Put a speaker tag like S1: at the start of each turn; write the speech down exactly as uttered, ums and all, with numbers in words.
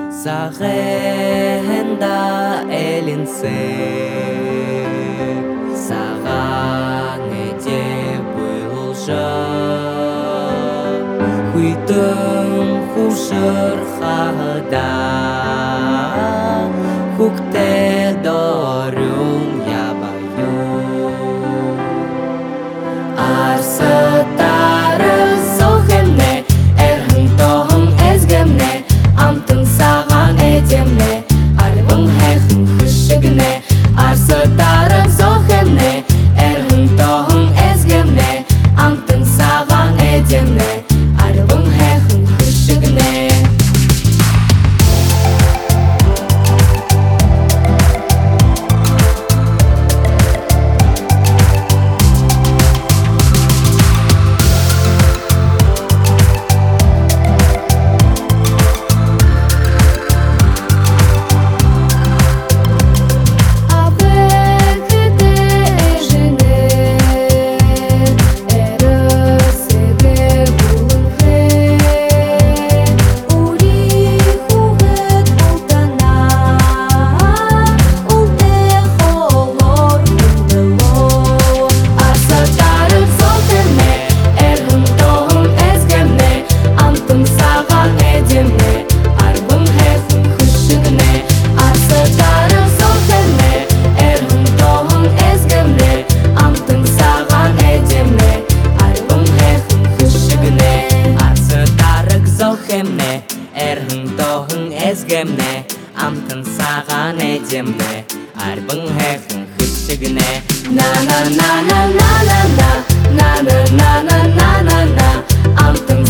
S1: Сағында әлінсе саған еде бұйылжа Хүйтім құшыр қағыда Хүкте дорың ябайы Арсытары соқемне Әрхін тоғын әзгемне Амтын саған әдемне Арбың әхін күшігіне Арсытары соқемне Әрхін тоғын әзгемне Амтын саған әдемне Арбың әхін күшігіне Әрхін тоғын әзгемне Амтын саған әдемне Арбың әхін күшігіне На-на-на-на-на-на-на На-на-на-на-на-на-на Амтын